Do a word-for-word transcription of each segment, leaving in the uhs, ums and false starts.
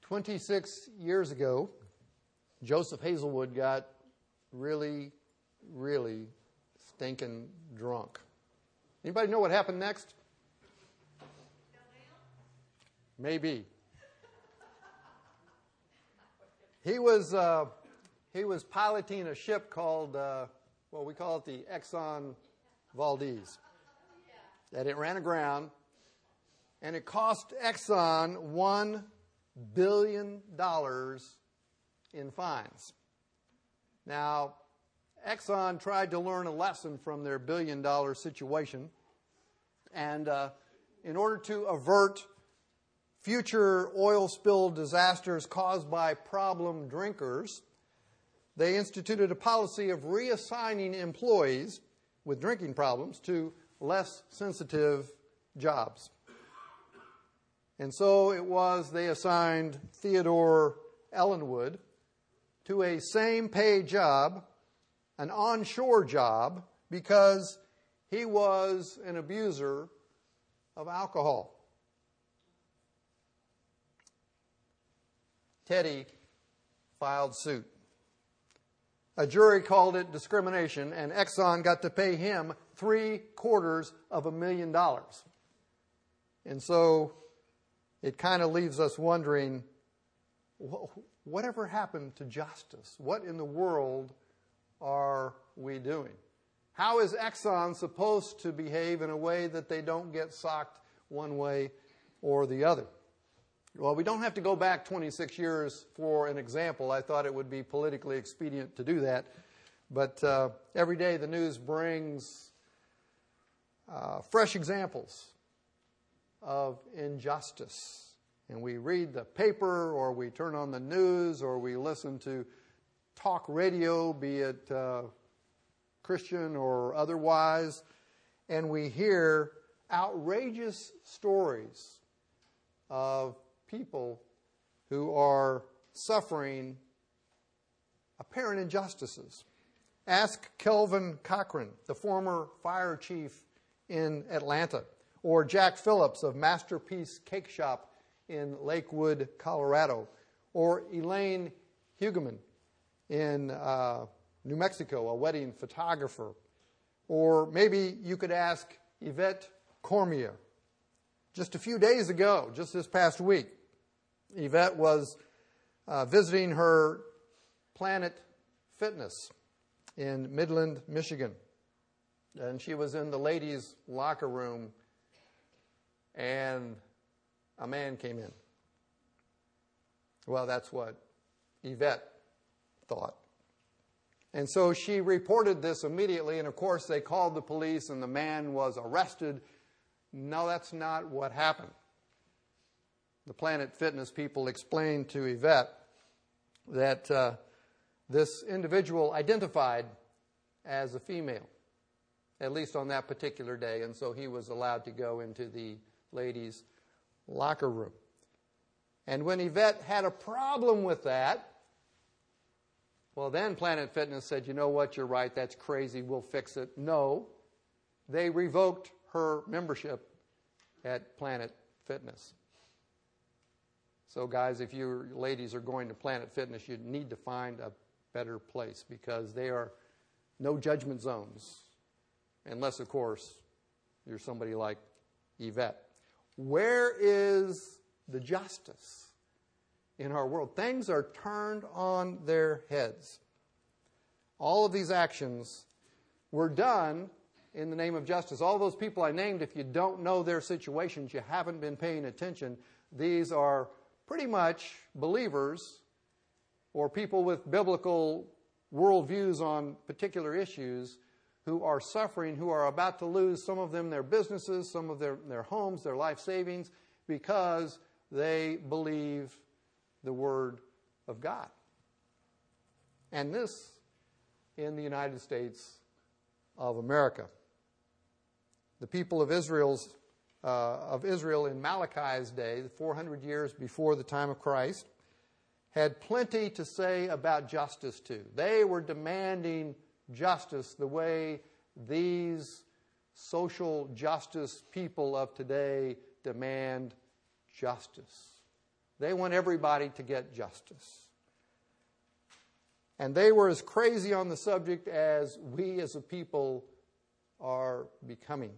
twenty-six years ago, Joseph Hazelwood got really, really stinking drunk. Anybody know what happened next? Maybe. He was uh, he was piloting a ship called, uh, well, we call it the Exxon Valdez. And it ran aground, and it cost Exxon one billion dollars in fines. Now, Exxon tried to learn a lesson from their billion-dollar situation, and uh, in order to avert future oil spill disasters caused by problem drinkers, they instituted a policy of reassigning employees with drinking problems to less sensitive jobs. And so it was they assigned Theodore Ellenwood to a same-pay job, an onshore job, because he was an abuser of alcohol. Teddy filed suit. A jury called it discrimination, and Exxon got to pay him three quarters of a million dollars. And so it kind of leaves us wondering, whatever happened to justice? What in the world are we doing? How is Exxon supposed to behave in a way that they don't get socked one way or the other? Well, we don't have to go back twenty-six years for an example. I thought it would be politically expedient to do that. But uh, every day the news brings uh, fresh examples of injustice. And we read the paper, or we turn on the news, or we listen to talk radio, be it uh, Christian or otherwise, and we hear outrageous stories of people who are suffering apparent injustices. Ask Kelvin Cochran, the former fire chief in Atlanta, or Jack Phillips of Masterpiece Cake Shop in Lakewood, Colorado, or Elaine Hugeman in uh, New Mexico, a wedding photographer. Or maybe you could ask Yvette Cormier. Just a few days ago, just this past week, Yvette was uh, visiting her Planet Fitness in Midland, Michigan. And she was in the ladies' locker room, and a man came in. Well, that's what Yvette thought. And so she reported this immediately, and of course they called the police, and the man was arrested. No, that's not what happened. The Planet Fitness people explained to Yvette that uh, this individual identified as a female, at least on that particular day, and so he was allowed to go into the ladies' locker room. And when Yvette had a problem with that, well, then Planet Fitness said, you know what, you're right, that's crazy, we'll fix it. No, they revoked her membership at Planet Fitness. So guys, if you ladies are going to Planet Fitness, you need to find a better place, because they are no judgment zones, unless, of course, you're somebody like Yvette. Where is the justice in our world? Things are turned on their heads. All of these actions were done in the name of justice. All those people I named, if you don't know their situations, you haven't been paying attention, these are pretty much believers or people with biblical worldviews on particular issues who are suffering, who are about to lose, some of them their businesses, some of their, their homes, their life savings, because they believe the Word of God. And this in the United States of America. The people of Israel's uh, of Israel in Malachi's day, four hundred years before the time of Christ, had plenty to say about justice too. They were demanding justice the way these social justice people of today demand justice. They want everybody to get justice. And they were as crazy on the subject as we as a people are becoming.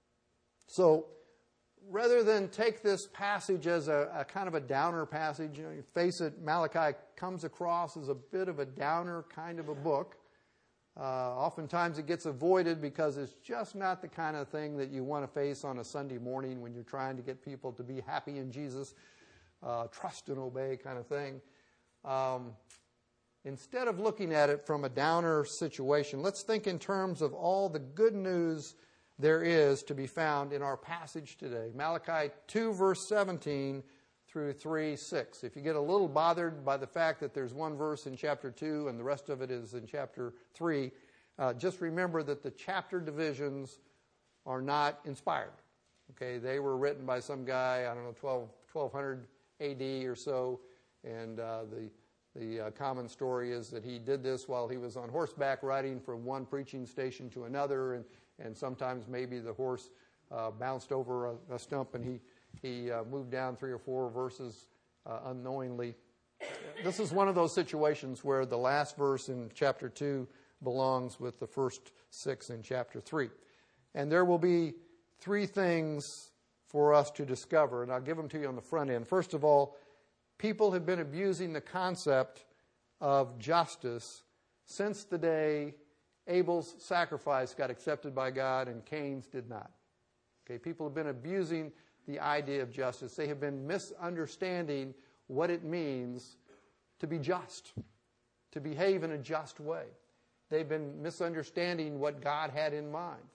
So rather than take this passage as a, a kind of a downer passage, you know, you face it, Malachi comes across as a bit of a downer kind of a book. Uh, oftentimes it gets avoided because it's just not the kind of thing that you want to face on a Sunday morning when you're trying to get people to be happy in Jesus, uh, trust and obey kind of thing. Um, instead of looking at it from a downer situation, let's think in terms of all the good news there is to be found in our passage today. Malachi two, verse seventeen through three, six. If you get a little bothered by the fact that there's one verse in chapter two and the rest of it is in chapter three, uh, just remember that the chapter divisions are not inspired. Okay, they were written by some guy, I don't know, twelve, twelve hundred A D or so, and uh, the the uh, common story is that he did this while he was on horseback riding from one preaching station to another, and, and sometimes maybe the horse uh, bounced over a, a stump and he He uh, moved down three or four verses uh, unknowingly. This is one of those situations where the last verse in chapter two belongs with the first six in chapter three. And there will be three things for us to discover, and I'll give them to you on the front end. First of all, people have been abusing the concept of justice since the day Abel's sacrifice got accepted by God and Cain's did not. Okay, people have been abusing the idea of justice. They have been misunderstanding what it means to be just, to behave in a just way. They've been misunderstanding what God had in mind.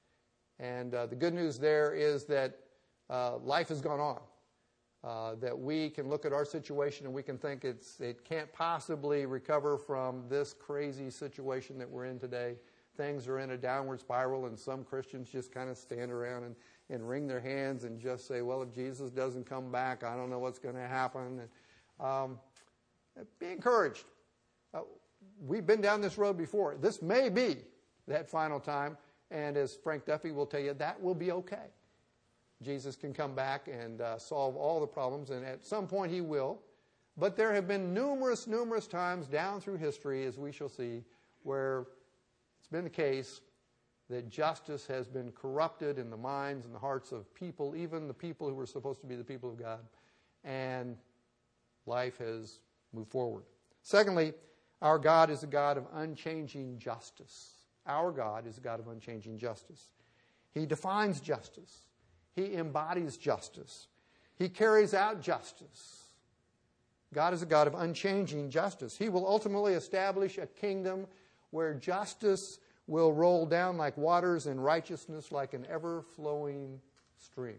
And uh, the good news there is that uh, life has gone on, uh, that we can look at our situation and we can think it's it can't possibly recover from this crazy situation that we're in today. Things are in a downward spiral, and some Christians just kind of stand around and and wring their hands and just say, well, if Jesus doesn't come back, I don't know what's going to happen. And, um, be encouraged. Uh, we've been down this road before. This may be that final time, and as Frank Duffy will tell you, that will be okay. Jesus can come back and uh, solve all the problems, and at some point he will. But there have been numerous, numerous times down through history, as we shall see, where it's been the case that justice has been corrupted in the minds and the hearts of people, even the people who were supposed to be the people of God, and life has moved forward. Secondly, our God is a God of unchanging justice. Our God is a God of unchanging justice. He defines justice. He embodies justice. He carries out justice. God is a God of unchanging justice. He will ultimately establish a kingdom where justice will roll down like waters and righteousness like an ever-flowing stream.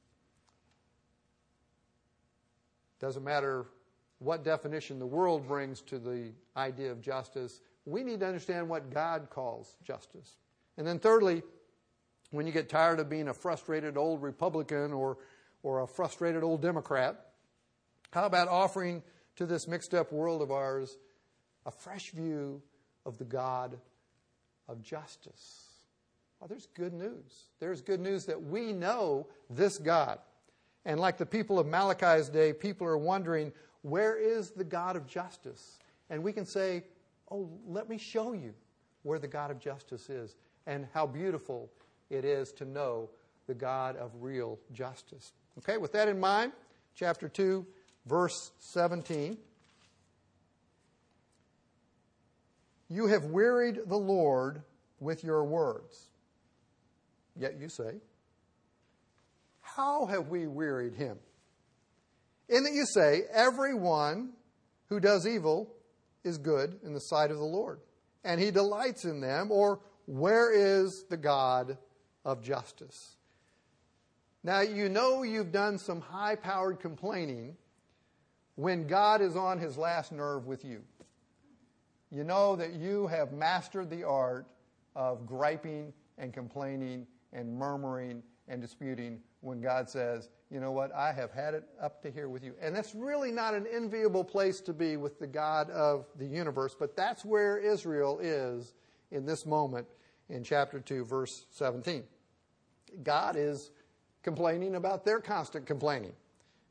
Doesn't matter what definition the world brings to the idea of justice. We need to understand what God calls justice. And then thirdly, when you get tired of being a frustrated old Republican or, or a frustrated old Democrat, how about offering to this mixed-up world of ours a fresh view of the God of justice? Well, there's good news. There's good news that we know this God. And like the people of Malachi's day, people are wondering, where is the God of justice? And we can say, oh, let me show you where the God of justice is and how beautiful it is to know the God of real justice. Okay, with that in mind, chapter two, verse seventeen. You have wearied the Lord with your words. Yet you say, how have we wearied him? In that you say, everyone who does evil is good in the sight of the Lord, and he delights in them. Or, where is the God of justice? Now, you know you've done some high-powered complaining when God is on his last nerve with you. You know that you have mastered the art of griping and complaining and murmuring and disputing when God says, you know what, I have had it up to here with you. And that's really not an enviable place to be with the God of the universe, but that's where Israel is in this moment in chapter two, verse seventeen. God is complaining about their constant complaining.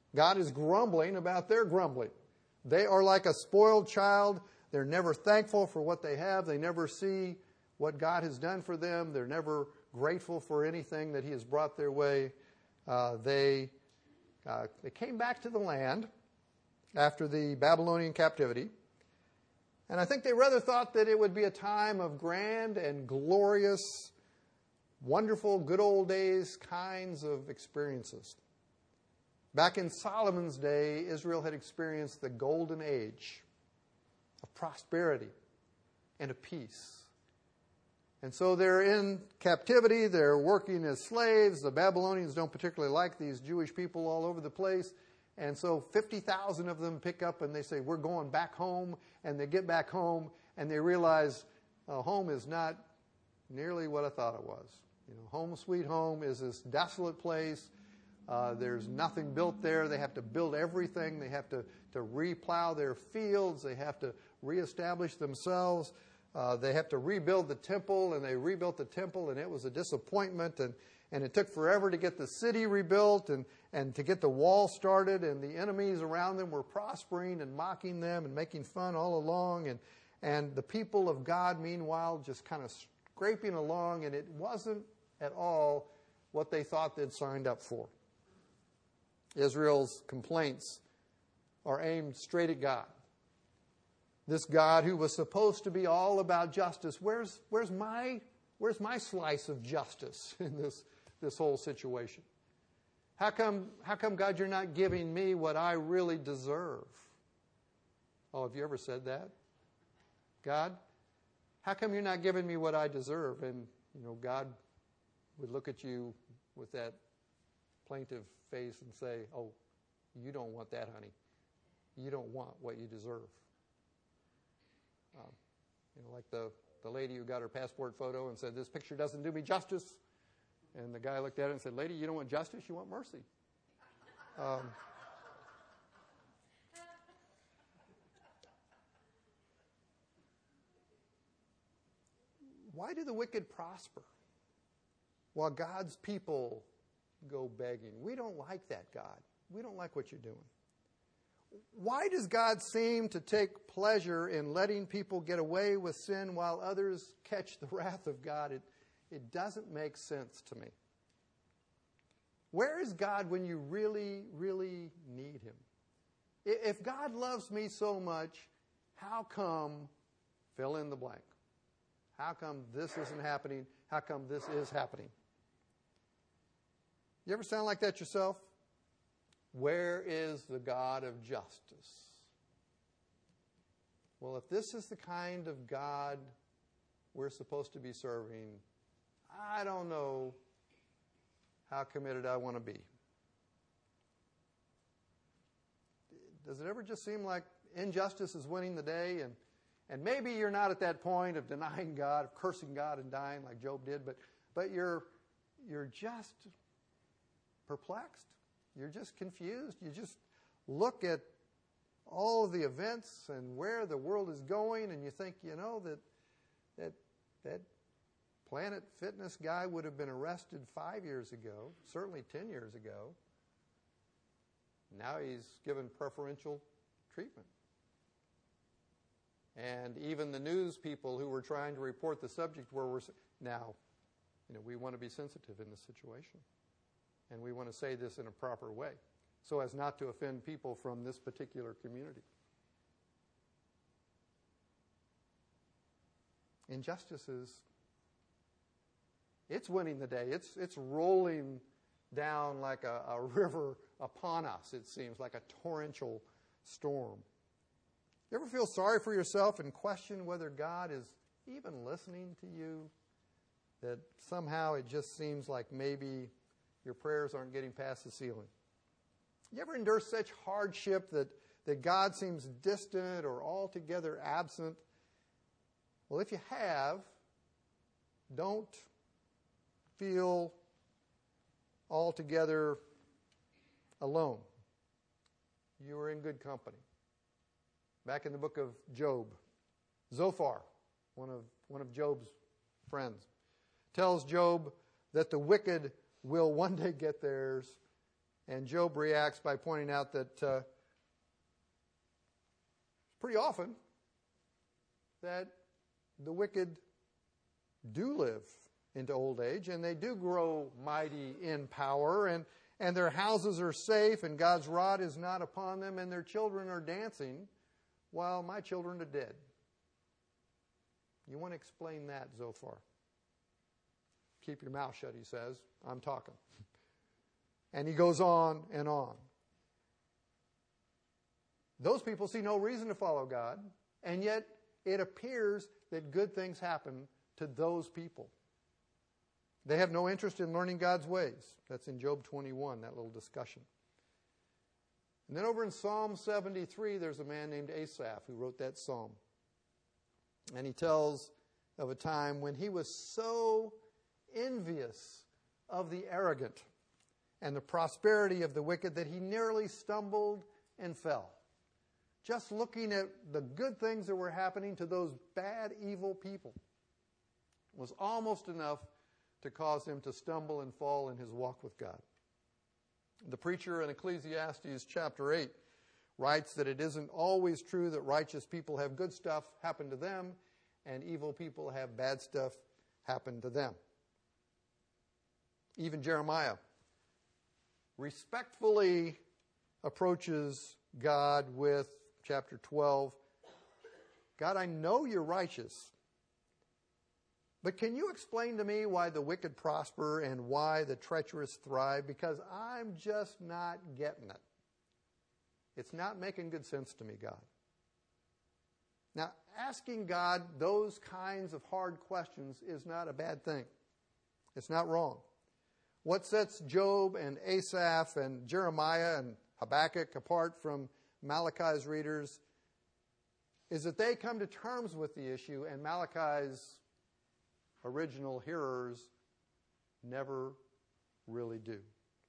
God is grumbling about their grumbling. They are like a spoiled child. They're never thankful for what they have. They never see what God has done for them. They're never grateful for anything that he has brought their way. Uh, they, uh, they came back to the land after the Babylonian captivity. And I think they rather thought that it would be a time of grand and glorious, wonderful, good old days kinds of experiences. Back in Solomon's day, Israel had experienced the golden age of prosperity and of peace. And so they're in captivity, they're working as slaves. The Babylonians don't particularly like these Jewish people all over the place. And so fifty thousand of them pick up and they say, we're going back home. And they get back home and they realize uh, home is not nearly what I thought it was. You know, home sweet home is this desolate place. Uh, there's nothing built there. They have to build everything. They have to, to replow their fields. They have to reestablish themselves. Uh, they have to rebuild the temple, and they rebuilt the temple, and it was a disappointment. And, and it took forever to get the city rebuilt and, and to get the wall started. And the enemies around them were prospering and mocking them and making fun all along. And, and the people of God, meanwhile, just kind of scraping along. And it wasn't at all what they thought they'd signed up for. Israel's complaints are aimed straight at God. This God who was supposed to be all about justice, where's, where's, my, where's my slice of justice in this, this whole situation? How come, how come, God, you're not giving me what I really deserve? Oh, have you ever said that? God, how come you're not giving me what I deserve? And, you know, God would look at you with that plaintive face and say, oh, you don't want that, honey. You don't want what you deserve. Um, you know, like the, the lady who got her passport photo and said, this picture doesn't do me justice. And the guy looked at it and said, lady, you don't want justice, you want mercy. Um, why do the wicked prosper while God's people go begging? We don't like that, God. We don't like what you're doing. Why does God seem to take pleasure in letting people get away with sin while others catch the wrath of God? It, it doesn't make sense to me. Where is God when you really, really need him? If God loves me so much, how come, fill in the blank? How come this isn't happening? How come this is happening? You ever sound like that yourself? Where is the God of justice? Well, if this is the kind of God we're supposed to be serving, I don't know how committed I want to be. Does it ever just seem like injustice is winning the day? And, and maybe you're not at that point of denying God, of cursing God and dying like Job did, but, but you're, you're just perplexed. You're just confused. You just look at all of the events and where the world is going, and you think, you know, that that that Planet Fitness guy would have been arrested five years ago, certainly ten years ago. Now he's given preferential treatment. And even the news people who were trying to report the subject were, were now, you know, we want to be sensitive in this situation. And we want to say this in a proper way so as not to offend people from this particular community. Injustice is, it's winning the day. It's, it's rolling down like a, a river upon us, it seems, like a torrential storm. You ever feel sorry for yourself and question whether God is even listening to you? That somehow it just seems like maybe your prayers aren't getting past the ceiling. You ever endure such hardship that, that God seems distant or altogether absent? Well, if you have, don't feel altogether alone. You are in good company. Back in the book of Job, Zophar, one of, one of Job's friends, tells Job that the wicked will one day get theirs And Job reacts by pointing out that uh, pretty often that the wicked do live into old age, and they do grow mighty in power, and, and their houses are safe, and God's rod is not upon them, and their children are dancing while my children are dead. You want to explain that, Zophar? Keep your mouth shut, he says. I'm talking. And he goes on and on. Those people see no reason to follow God, and yet it appears that good things happen to those people. They have no interest in learning God's ways. That's in Job twenty-one, that little discussion. And then over in Psalm seventy-three, there's a man named Asaph who wrote that psalm. And he tells of a time when he was so envious of the arrogant and the prosperity of the wicked that he nearly stumbled and fell. Just looking at the good things that were happening to those bad, evil people was almost enough to cause him to stumble and fall in his walk with God. The preacher in Ecclesiastes chapter eight writes that it isn't always true that righteous people have good stuff happen to them and evil people have bad stuff happen to them. Even Jeremiah respectfully approaches God with chapter twelve. God, I know you're righteous, but can you explain to me why the wicked prosper and why the treacherous thrive? Because I'm just not getting it. It's not making good sense to me, God. Now, asking God those kinds of hard questions is not a bad thing. It's not wrong. What sets Job and Asaph and Jeremiah and Habakkuk apart from Malachi's readers is that they come to terms with the issue, and Malachi's original hearers never really do.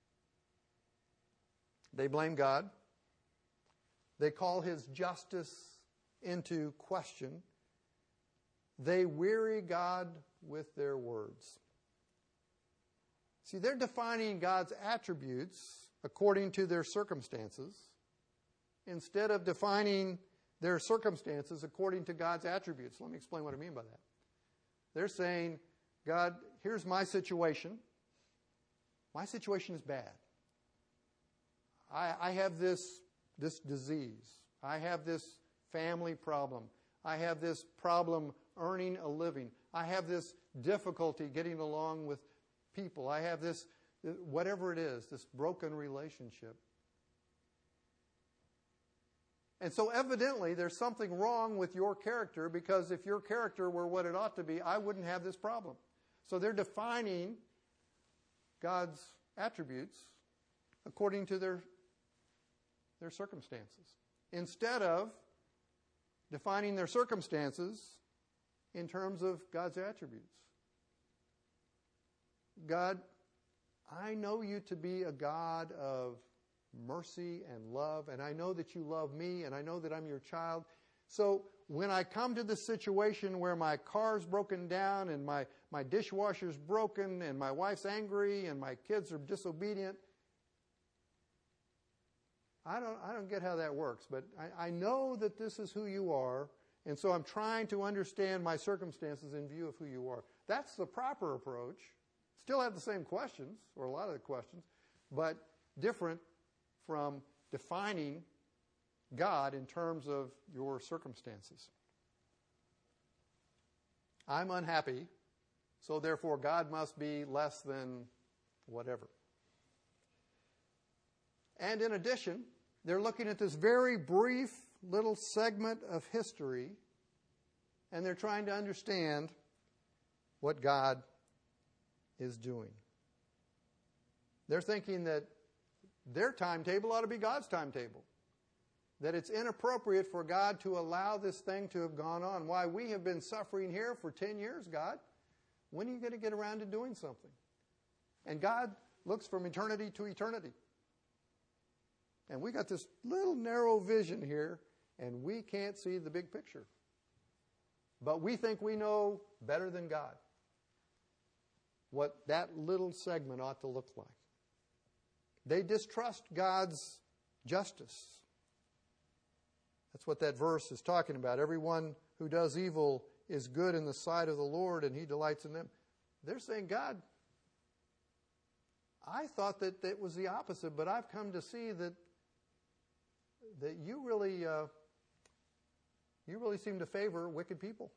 They blame God. They call his justice into question. They weary God with their words. See, they're defining God's attributes according to their circumstances instead of defining their circumstances according to God's attributes. Let me explain what I mean by that. They're saying, God, here's my situation. My situation is bad. I, I have this, this disease. I have this family problem. I have this problem earning a living. I have this difficulty getting along with people. I have this, whatever it is, this broken relationship. And so evidently there's something wrong with your character, because if your character were what it ought to be, I wouldn't have this problem. So they're defining God's attributes according to their, their circumstances, instead of defining their circumstances in terms of God's attributes. God, I know you to be a God of mercy and love, and I know that you love me, and I know that I'm your child. So when I come to this situation where my car's broken down and my, my dishwasher's broken and my wife's angry and my kids are disobedient, I don't, I don't get how that works, but I, I know that this is who you are, and so I'm trying to understand my circumstances in view of who you are. That's the proper approach. Still have the same questions, or a lot of the questions, but different from defining God in terms of your circumstances. I'm unhappy, so therefore God must be less than whatever. And in addition, they're looking at this very brief little segment of history, and they're trying to understand what God is doing. They're thinking that their timetable ought to be God's timetable. That it's inappropriate for God to allow this thing to have gone on. Why, we have been suffering here for ten years, God. When are you going to get around to doing something? And God looks from eternity to eternity. And we got this little narrow vision here, and we can't see the big picture. But we think we know better than God what that little segment ought to look like. They distrust God's justice. That's what that verse is talking about. Everyone who does evil is good in the sight of the Lord, and He delights in them. They're saying, God, I thought that it was the opposite, but I've come to see that that you really uh, you really seem to favor wicked people.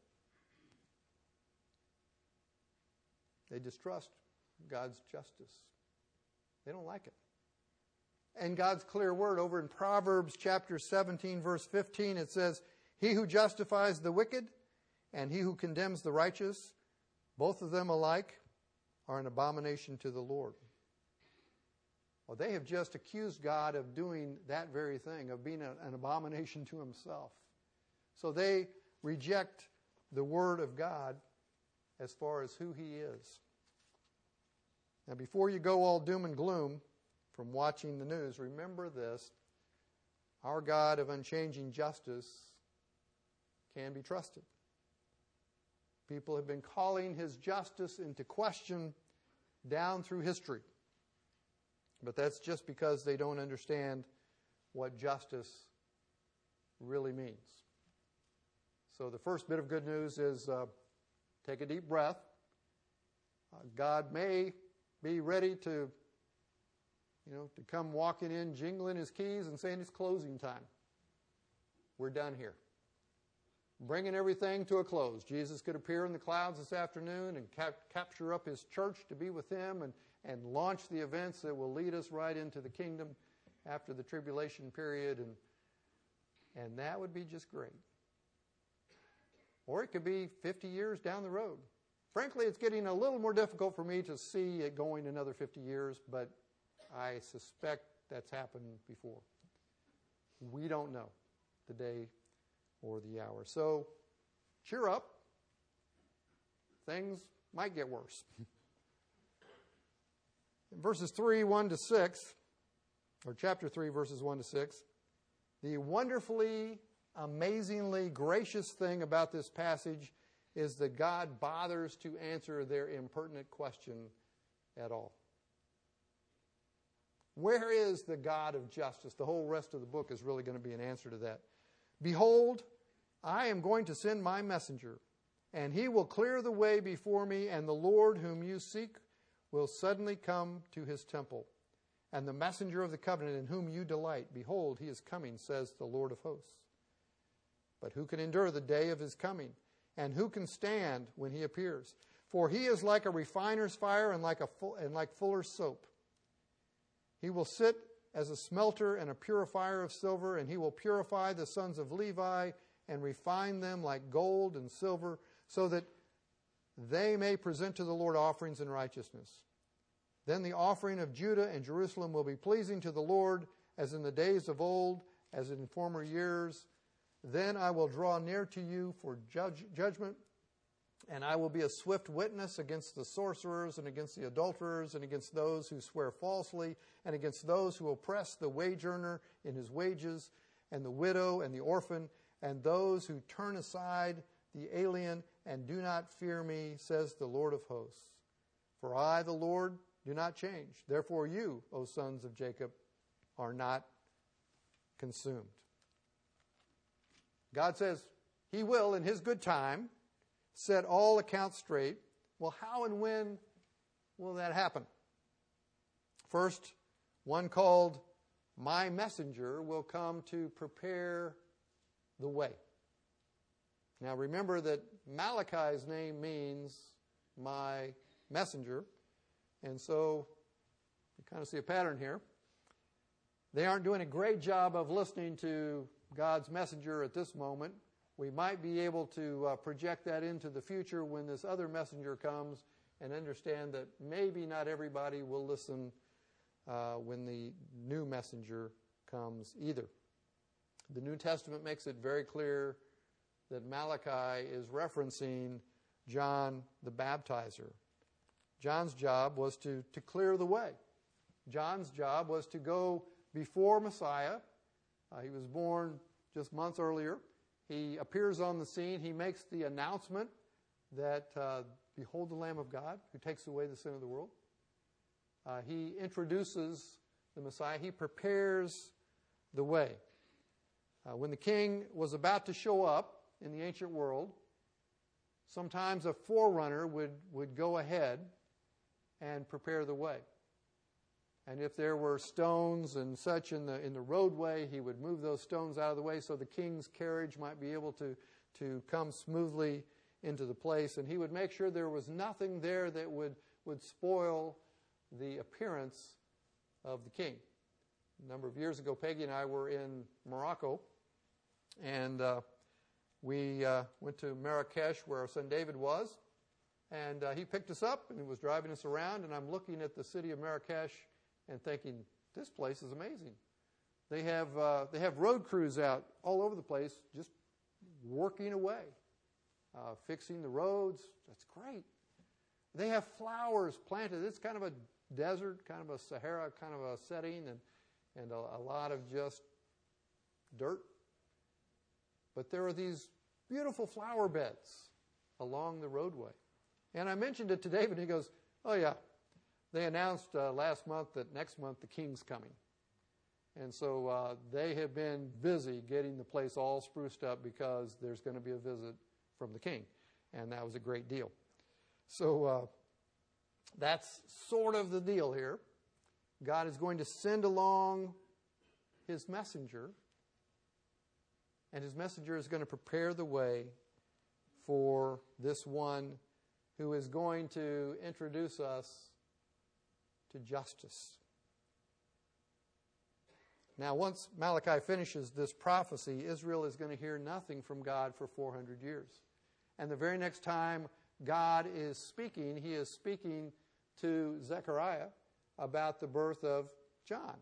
They distrust God's justice. They don't like it. And God's clear word over in Proverbs chapter seventeen, verse fifteen, it says, He who justifies the wicked and he who condemns the righteous, both of them alike are an abomination to the Lord. Well, they have just accused God of doing that very thing, of being a, an abomination to Himself. So they reject the Word of God as far as who He is. Now, before you go all doom and gloom from watching the news, remember this: our God of unchanging justice can be trusted. People have been calling His justice into question down through history. But that's just because they don't understand what justice really means. So the first bit of good news is uh, take a deep breath. Uh, God may be ready to, you know, to come walking in, jingling His keys and saying it's closing time. We're done here. Bringing everything to a close. Jesus could appear in the clouds this afternoon and cap- capture up His church to be with Him and, and launch the events that will lead us right into the kingdom after the tribulation period. And, and that would be just great. Or it could be fifty years down the road. Frankly, it's getting a little more difficult for me to see it going another fifty years, but I suspect that's happened before. We don't know the day or the hour. So, cheer up. Things might get worse. In verses three, one to six, or chapter three, verses one to six, the wonderfully, amazingly gracious thing about this passage is that God bothers to answer their impertinent question at all. Where is the God of justice? The whole rest of the book is really going to be an answer to that. Behold, I am going to send my messenger, and he will clear the way before me, and the Lord whom you seek will suddenly come to His temple. And the messenger of the covenant in whom you delight, behold, he is coming, says the Lord of hosts. But who can endure the day of His coming? And who can stand when He appears? For He is like a refiner's fire and like a full, and like fuller's soap. He will sit as a smelter and a purifier of silver, and He will purify the sons of Levi and refine them like gold and silver, so that they may present to the Lord offerings in righteousness. Then the offering of Judah and Jerusalem will be pleasing to the Lord, as in the days of old, as in former years. Then I will draw near to you for judge, judgment, and I will be a swift witness against the sorcerers and against the adulterers and against those who swear falsely and against those who oppress the wage earner in his wages and the widow and the orphan and those who turn aside the alien and do not fear me, says the Lord of hosts. For I, the Lord, do not change. Therefore you, O sons of Jacob, are not consumed. God says He will, in His good time, set all accounts straight. Well, how and when will that happen? First, one called My Messenger will come to prepare the way. Now remember that Malachi's name means my messenger, and so you kind of see a pattern here. They aren't doing a great job of listening to God's messenger at this moment. We might be able to uh, project that into the future when this other messenger comes and understand that maybe not everybody will listen uh, when the new messenger comes either. The New Testament makes it very clear that Malachi is referencing John the Baptizer. John's job was to, to clear the way. John's job was to go before Messiah. Uh, he was born just months earlier. He appears on the scene. He makes the announcement that, uh, behold the Lamb of God who takes away the sin of the world. Uh, he introduces the Messiah. He prepares the way. Uh, when the king was about to show up in the ancient world, sometimes a forerunner would, would go ahead and prepare the way. And if there were stones and such in the in the roadway, he would move those stones out of the way so the king's carriage might be able to, to come smoothly into the place. And he would make sure there was nothing there that would, would spoil the appearance of the king. A number of years ago, Peggy and I were in Morocco, and uh, we uh, went to Marrakesh where our son David was. And uh, he picked us up and he was driving us around, and I'm looking at the city of Marrakesh and thinking, this place is amazing. They have uh, they have road crews out all over the place just working away, uh, fixing the roads. That's great. They have flowers planted. It's kind of a desert, kind of a Sahara kind of a setting, and, and a, a lot of just dirt. But there are these beautiful flower beds along the roadway. And I mentioned it to David, and he goes, oh yeah, they announced uh, last month that next month the king's coming. And so uh, they have been busy getting the place all spruced up because there's going to be a visit from the king. And that was a great deal. So uh, that's sort of the deal here. God is going to send along his messenger, and his messenger is going to prepare the way for this one who is going to introduce us to justice. Now, once Malachi finishes this prophecy, Israel is going to hear nothing from God for four hundred years. And the very next time God is speaking, he is speaking to Zechariah about the birth of John,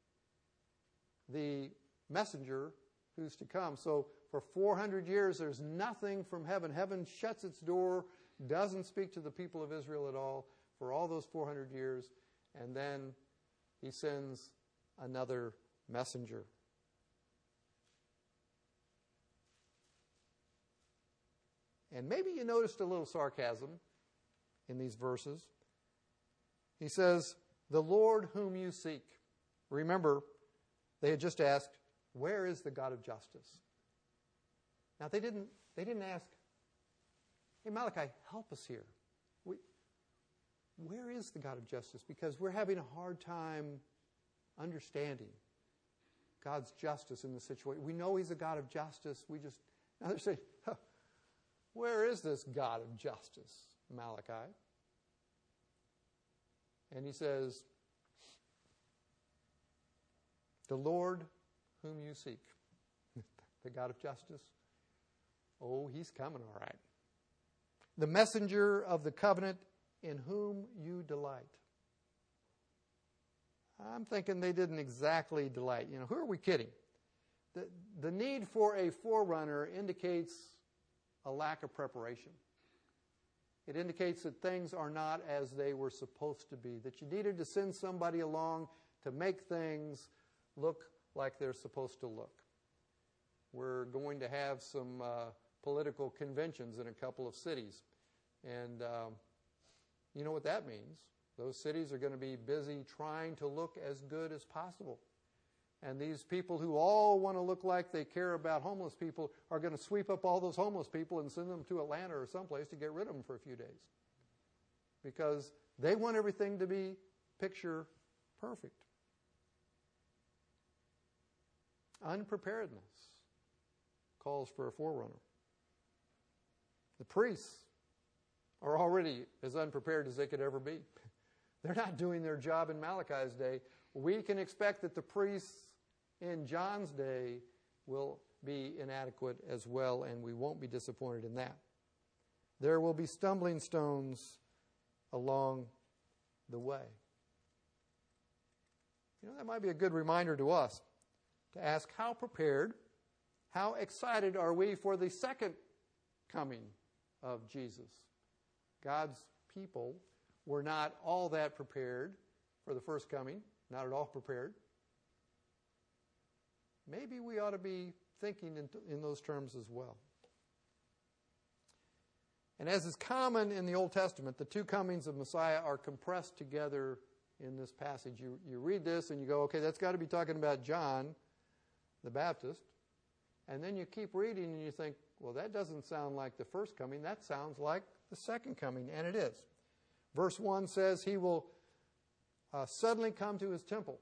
the messenger who's to come. So for four hundred years, there's nothing from heaven. Heaven shuts its door, doesn't speak to the people of Israel at all for all those four hundred years. And then he sends another messenger. And maybe you noticed a little sarcasm in these verses. He says, the Lord whom you seek. Remember, they had just asked, where is the God of justice? Now, they didn't, they didn't ask, hey, Malachi, help us here. We, where is the God of justice? Because we're having a hard time understanding God's justice in the situation. We know he's a God of justice. We just, now they're saying, huh, where is this God of justice, Malachi? And he says, the Lord whom you seek, the God of justice, oh, he's coming all right. The messenger of the covenant in whom you delight. I'm thinking they didn't exactly delight. You know, who are we kidding? The, the need for a forerunner indicates a lack of preparation. It indicates that things are not as they were supposed to be, that you needed to send somebody along to make things look like they're supposed to look. We're going to have some uh, political conventions in a couple of cities. And um, you know what that means. Those cities are going to be busy trying to look as good as possible. And these people who all want to look like they care about homeless people are going to sweep up all those homeless people and send them to Atlanta or someplace to get rid of them for a few days. Because they want everything to be picture perfect. Unpreparedness calls for a forerunner. The priests are already as unprepared as they could ever be. They're not doing their job in Malachi's day. We can expect that the priests in John's day will be inadequate as well, and we won't be disappointed in that. There will be stumbling stones along the way. You know, that might be a good reminder to us to ask how prepared, how excited are we for the second coming of Jesus? God's people were not all that prepared for the first coming, not at all prepared. Maybe we ought to be thinking in, in those terms as well. And as is common in the Old Testament, the two comings of Messiah are compressed together in this passage. You, you read this and you go, okay, that's got to be talking about John the Baptist. And then you keep reading and you think, well, that doesn't sound like the first coming. That sounds like the second coming, and it is. Verse one says he will uh, suddenly come to his temple.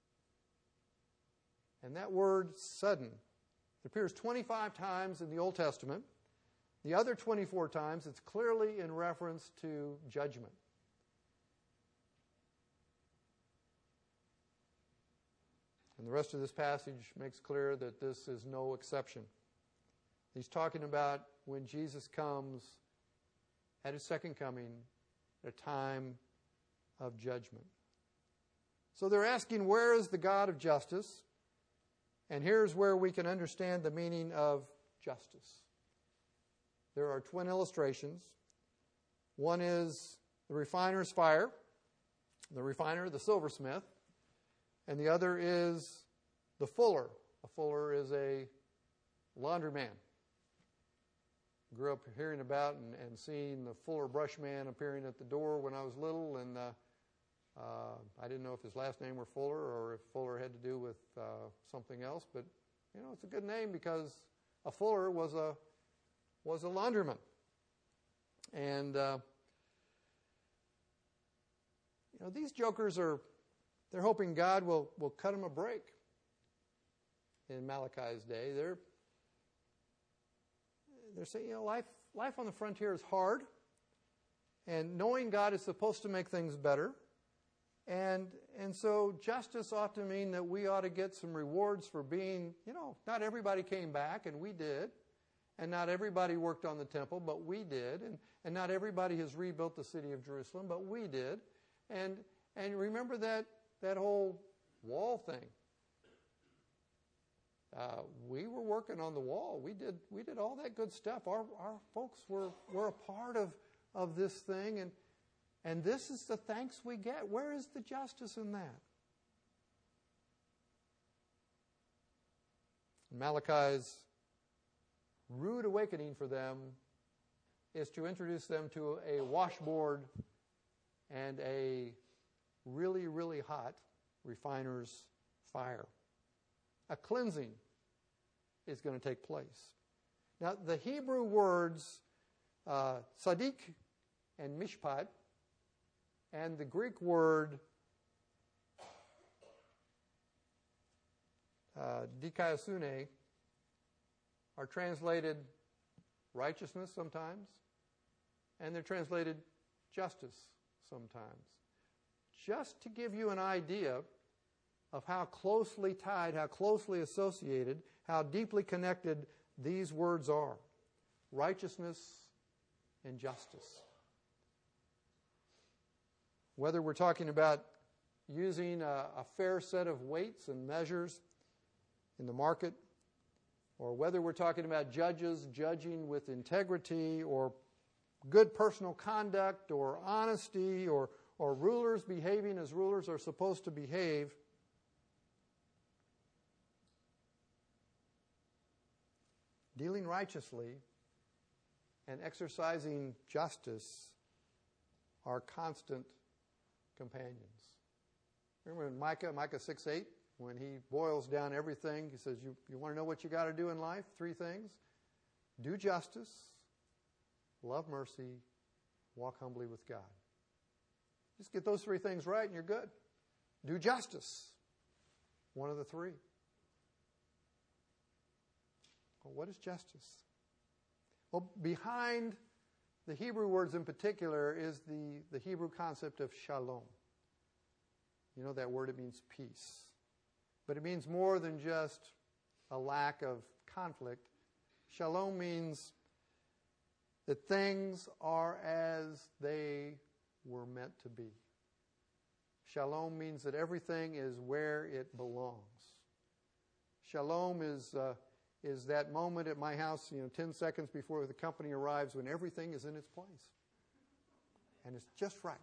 And that word sudden, it appears twenty-five times in the Old Testament. The other twenty-four times, it's clearly in reference to judgment. And the rest of this passage makes clear that this is no exception. He's talking about when Jesus comes at his second coming, at a time of judgment. So they're asking, where is the God of justice? And here's where we can understand the meaning of justice. There are twin illustrations. One is the refiner's fire, the refiner, the silversmith, and the other is the fuller. A fuller is a laundryman. Grew up hearing about and, and seeing the fuller brush man appearing at the door when I was little, and uh, uh, I didn't know if his last name were Fuller or if Fuller had to do with uh, something else. But you know, it's a good name because a fuller was a was a laundryman, and uh, you know, these jokers are they're hoping God will will cut them a break. In Malachi's day, they're They're saying, you know, life, life on the frontier is hard, and knowing God is supposed to make things better. And, and so justice ought to mean that we ought to get some rewards for being, you know, not everybody came back, and we did. And not everybody worked on the temple, but we did. And, and not everybody has rebuilt the city of Jerusalem, but we did. And, and remember that, that whole wall thing. Uh, we were working on the wall. We did we did all that good stuff. Our our folks were, were a part of, of this thing, and and this is the thanks we get. Where is the justice in that? Malachi's rude awakening for them is to introduce them to a washboard and a really, really hot refiner's fire. A cleansing is going to take place. Now, the Hebrew words uh, tzaddik and mishpat, and the Greek word uh, dikaiosune are translated righteousness sometimes, and they're translated justice sometimes. Just to give you an idea of how closely tied, how closely associated, how deeply connected these words are. Righteousness and justice. Whether we're talking about using a, a fair set of weights and measures in the market, or whether we're talking about judges judging with integrity, or good personal conduct, or honesty, or, or rulers behaving as rulers are supposed to behave, dealing righteously and exercising justice are constant companions. Remember in Micah, Micah six eight, when he boils down everything, he says, you, you want to know what you got to do in life? Three things. Do justice, love mercy, walk humbly with God. Just get those three things right and you're good. Do justice. One of the three. Well, what is justice? Well, behind the Hebrew words in particular is the, the Hebrew concept of shalom. You know that word, it means peace. But it means more than just a lack of conflict. Shalom means that things are as they were meant to be. Shalom means that everything is where it belongs. Shalom is... Uh, is that moment at my house, you know, ten seconds before the company arrives when everything is in its place. And it's just right.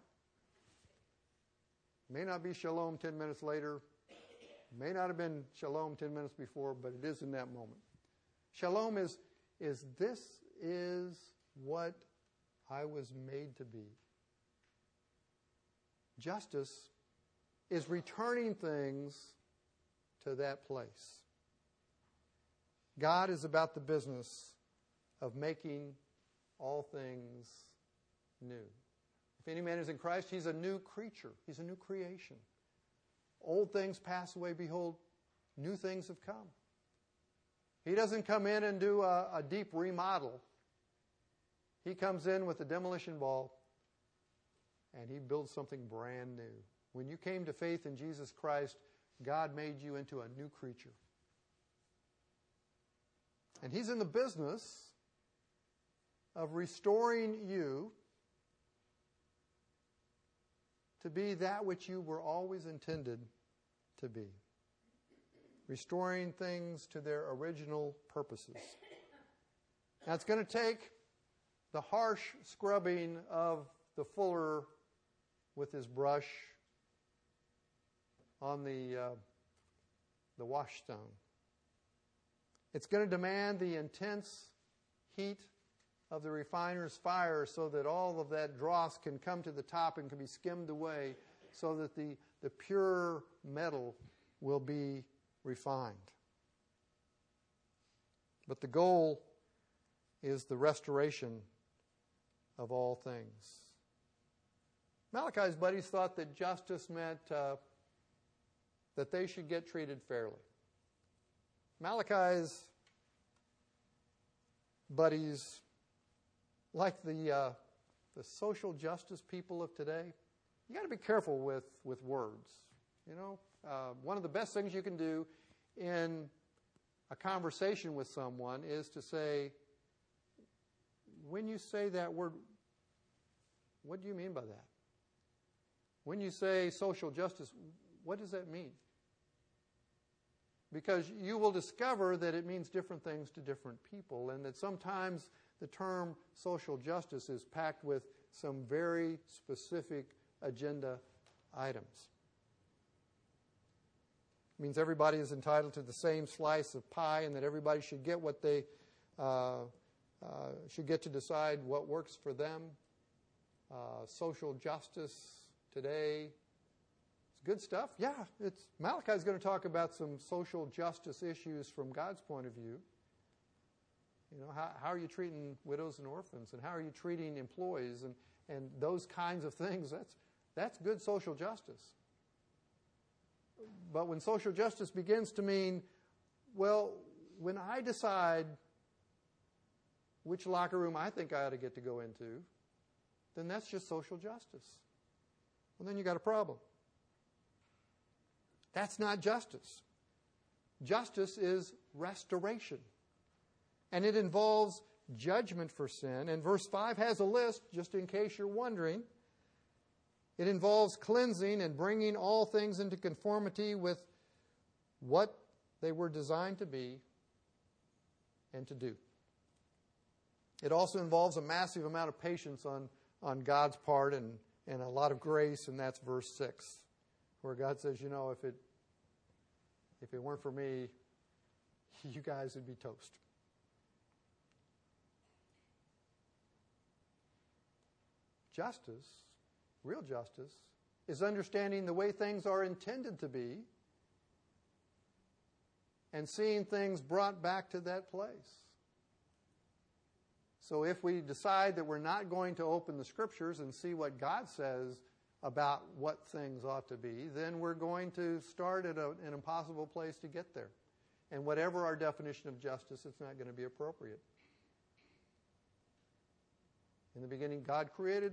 May not be shalom ten minutes later. May not have been shalom ten minutes before, but it is in that moment. Shalom is, is this is what I was made to be. Justice is returning things to that place. God is about the business of making all things new. If any man is in Christ, he's a new creature. He's a new creation. Old things pass away. Behold, new things have come. He doesn't come in and do a, a deep remodel. He comes in with a demolition ball and he builds something brand new. When you came to faith in Jesus Christ, God made you into a new creature. And he's in the business of restoring you to be that which you were always intended to be. Restoring things to their original purposes. Now it's going to take the harsh scrubbing of the fuller with his brush on the, uh, the washstone. It's going to demand the intense heat of the refiner's fire so that all of that dross can come to the top and can be skimmed away so that the, the pure metal will be refined. But the goal is the restoration of all things. Malachi's buddies thought that justice meant uh, that they should get treated fairly. Malachi's buddies, like the uh, the social justice people of today, you got to be careful with, with words. You know, uh, one of the best things you can do in a conversation with someone is to say, when you say that word, what do you mean by that? When you say social justice, what does that mean? Because you will discover that it means different things to different people, and that sometimes the term social justice is packed with some very specific agenda items. It means everybody is entitled to the same slice of pie and that everybody should get what they uh, uh, should get to decide what works for them. Uh, social justice today, it's good stuff. Yeah, it's Malachi's going to talk about some social justice issues from God's point of view. You know, how, how are you treating widows and orphans, and how are you treating employees, and, and those kinds of things. That's that's good social justice. But when social justice begins to mean, well, when I decide which locker room I think I ought to get to go into, then that's just social justice. Well, then you got a problem. That's not justice. Justice is restoration. And it involves judgment for sin. And verse five has a list, just in case you're wondering. It involves cleansing and bringing all things into conformity with what they were designed to be and to do. It also involves a massive amount of patience on, on God's part and, and a lot of grace, and that's verse six, where God says, you know, if it if it weren't for me, you guys would be toast. Justice, real justice, is understanding the way things are intended to be and seeing things brought back to that place. So if we decide that we're not going to open the Scriptures and see what God says about what things ought to be, then we're going to start at a, an impossible place to get there. And whatever our definition of justice, it's not going to be appropriate. In the beginning, God created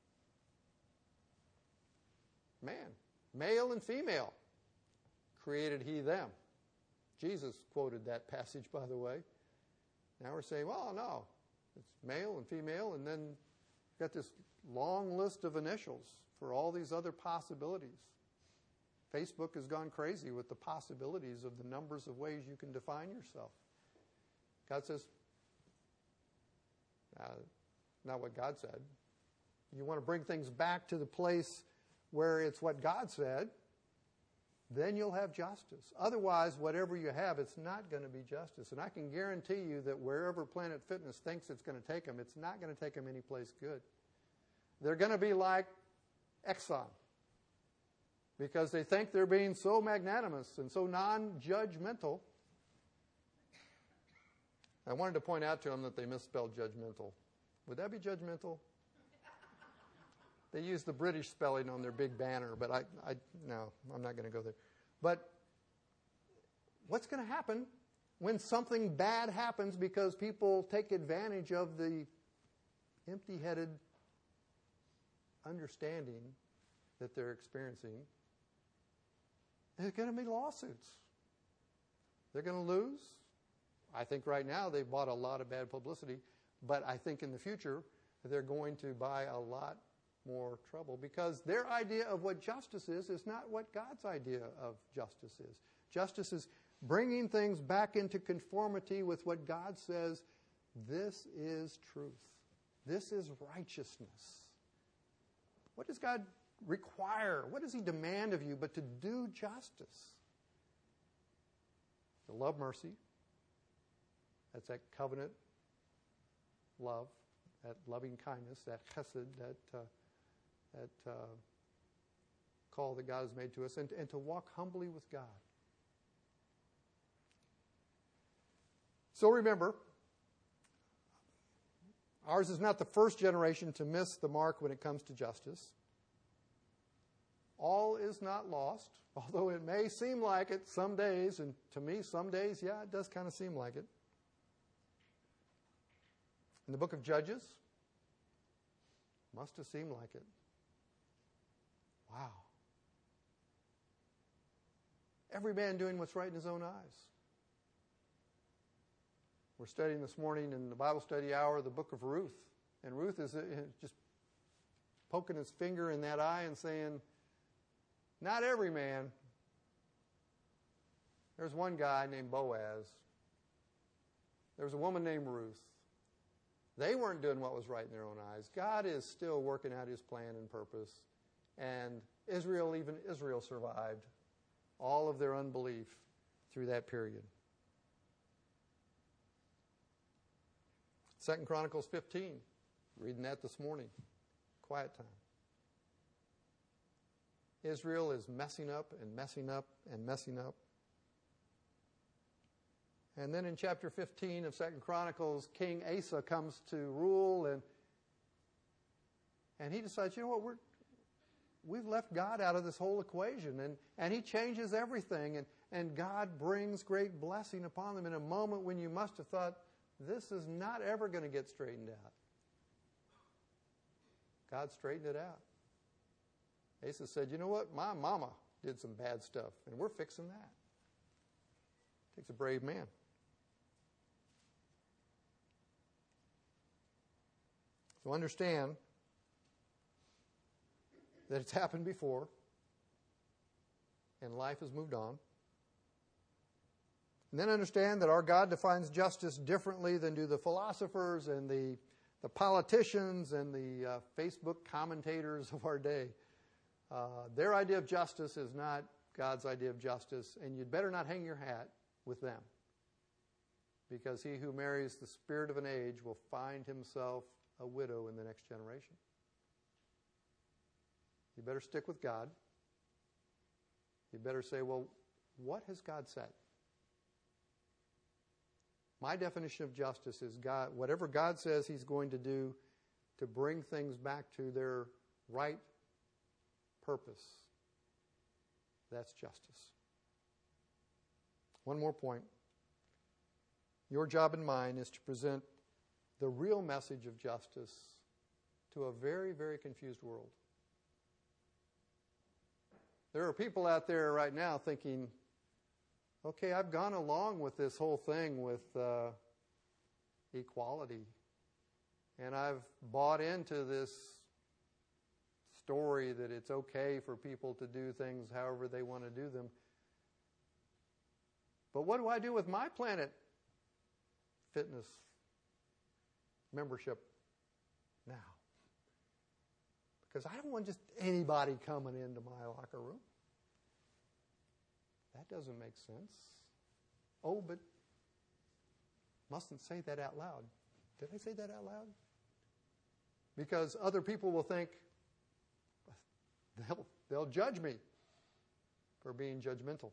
man, male and female. Created he them. Jesus quoted that passage, by the way. Now we're saying, well, no, it's male and female, and then you've got this long list of initials for all these other possibilities. Facebook has gone crazy with the possibilities of the numbers of ways you can define yourself. God says, uh, not what God said. You want to bring things back to the place where it's what God said, then you'll have justice. Otherwise, whatever you have, it's not going to be justice. And I can guarantee you that wherever Planet Fitness thinks it's going to take them, it's not going to take them anyplace good. They're going to be like Exxon. because they think they're being so magnanimous and so non-judgmental. I wanted to point out to them that they misspelled judgmental. Would that be judgmental? They use the British spelling on their big banner, but I, I no, I'm not going to go there. But what's going to happen when something bad happens because people take advantage of the empty-headed understanding that they're experiencing? There's going to be lawsuits. They're going to lose. I think right now they've bought a lot of bad publicity, but I think in the future they're going to buy a lot more trouble because their idea of what justice is is not what God's idea of justice is. Justice is bringing things back into conformity with what God says, this is truth. This is righteousness. What does God require? What does He demand of you but to do justice? To love mercy. That's that covenant love, that loving kindness, that chesed, that uh, that uh, call that God has made to us, and, and to walk humbly with God. So remember, ours is not the first generation to miss the mark when it comes to justice. All is not lost, although it may seem like it some days, and to me some days, yeah, it does kind of seem like it. In the book of Judges, must have seemed like it. Wow. Every man doing what's right in his own eyes. We're studying this morning in the Bible study hour the book of Ruth. And Ruth is just poking his finger in that eye and saying, not every man. There's one guy named Boaz. There's a woman named Ruth. They weren't doing what was right in their own eyes. God is still working out His plan and purpose. And Israel, even Israel, survived all of their unbelief through that period. Second Chronicles fifteen, reading that this morning. Quiet time. Israel is messing up and messing up and messing up. And then in chapter fifteen of Second Chronicles, King Asa comes to rule, and and he decides, you know what, we're we've left God out of this whole equation, and, and he changes everything, and, and God brings great blessing upon them in a moment when you must have thought, this is not ever going to get straightened out. God straightened it out. Asa said, you know what, my mama did some bad stuff, and we're fixing that. Takes a brave man. So understand that it's happened before, and life has moved on. And then understand that our God defines justice differently than do the philosophers and the, the politicians and the uh, Facebook commentators of our day. Uh, their idea of justice is not God's idea of justice, and you'd better not hang your hat with them, because he who marries the spirit of an age will find himself a widow in the next generation. You better stick with God. You better say, well, what has God said? My definition of justice is God, whatever God says He's going to do to bring things back to their right purpose. That's justice. One more point. Your job and mine is to present the real message of justice to a very, very confused world. There are people out there right now thinking, okay, I've gone along with this whole thing with uh, equality, and I've bought into this story that it's okay for people to do things however they want to do them. But what do I do with my Planet Fitness membership now? Because I don't want just anybody coming into my locker room. That doesn't make sense. Oh, but mustn't say that out loud. Did I say that out loud? Because other people will think, they'll, they'll judge me. for being judgmental.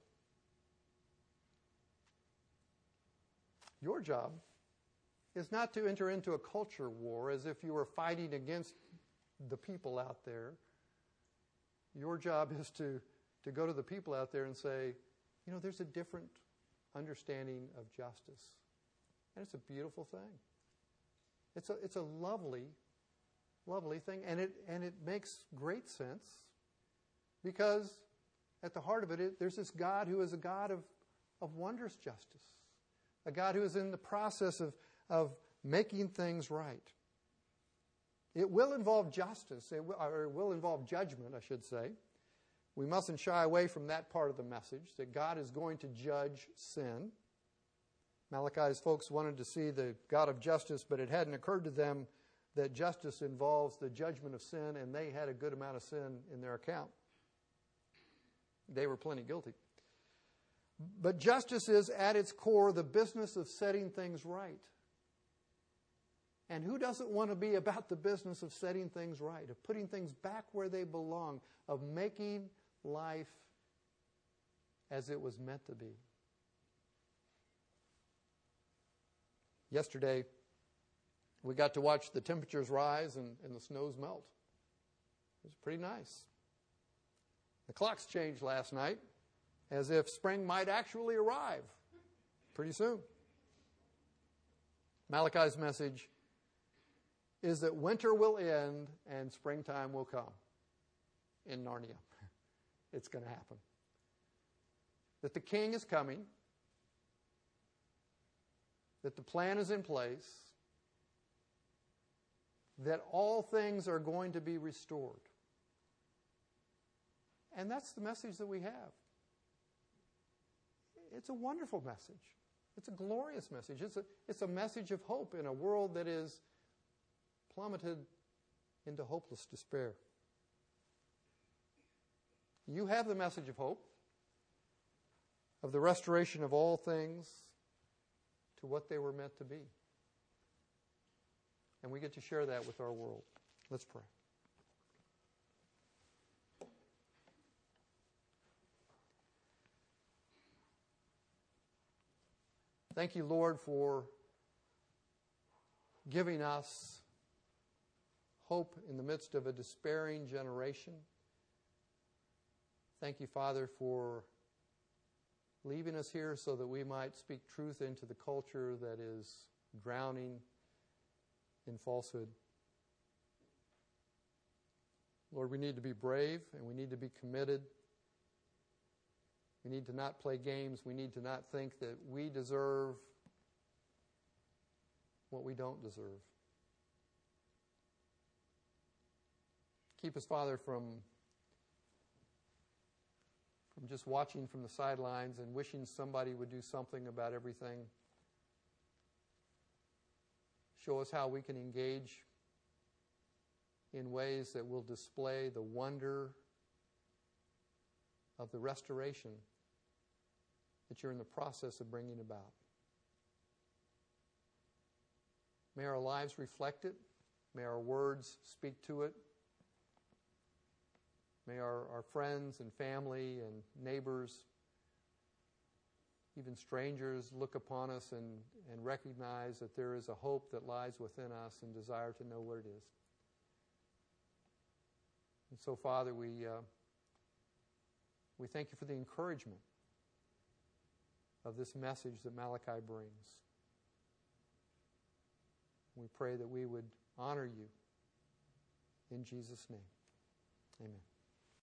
Your job is not to enter into a culture war as if you were fighting against the people out there. Your job is to, to go to the people out there and say, you know, there's a different understanding of justice. And it's a beautiful thing. It's a, it's a lovely, lovely thing. And it, and it makes great sense because at the heart of it, it there's this God who is a God of, of wondrous justice. A God who is in the process of, of making things right. It will involve justice, it will, or it will involve judgment, I should say. We mustn't shy away from that part of the message, that God is going to judge sin. Malachi's folks wanted to see the God of justice, but it hadn't occurred to them that justice involves the judgment of sin, and they had a good amount of sin in their account. They were plenty guilty. But justice is, at its core, the business of setting things right. And who doesn't want to be about the business of setting things right, of putting things back where they belong, of making life as it was meant to be? Yesterday, we got to watch the temperatures rise and, and the snows melt. It was pretty nice. The clocks changed last night, as if spring might actually arrive pretty soon. Malachi's message is that winter will end and springtime will come in Narnia. It's going to happen. That the king is coming, that the plan is in place, that all things are going to be restored. And that's the message that we have. It's a wonderful message. It's a glorious message. It's a, it's a message of hope in a world that is plummeted into hopeless despair. You have the message of hope, of the restoration of all things to what they were meant to be. And we get to share that with our world. Let's pray. Thank you, Lord, for giving us hope in the midst of a despairing generation. Thank you, Father, for leaving us here so that we might speak truth into the culture that is drowning in falsehood. Lord, we need to be brave and we need to be committed. We need to not play games. We need to not think that we deserve what we don't deserve. Keep us, Father, from, from just watching from the sidelines and wishing somebody would do something about everything. Show us how we can engage in ways that will display the wonder of the restoration that you're in the process of bringing about. May our lives reflect it. May our words speak to it. May our, our friends and family and neighbors, even strangers, look upon us and, and recognize that there is a hope that lies within us and desire to know what it is. And so, Father, we uh, we thank you for the encouragement of this message that Malachi brings. We pray that we would honor you in Jesus' name. Amen.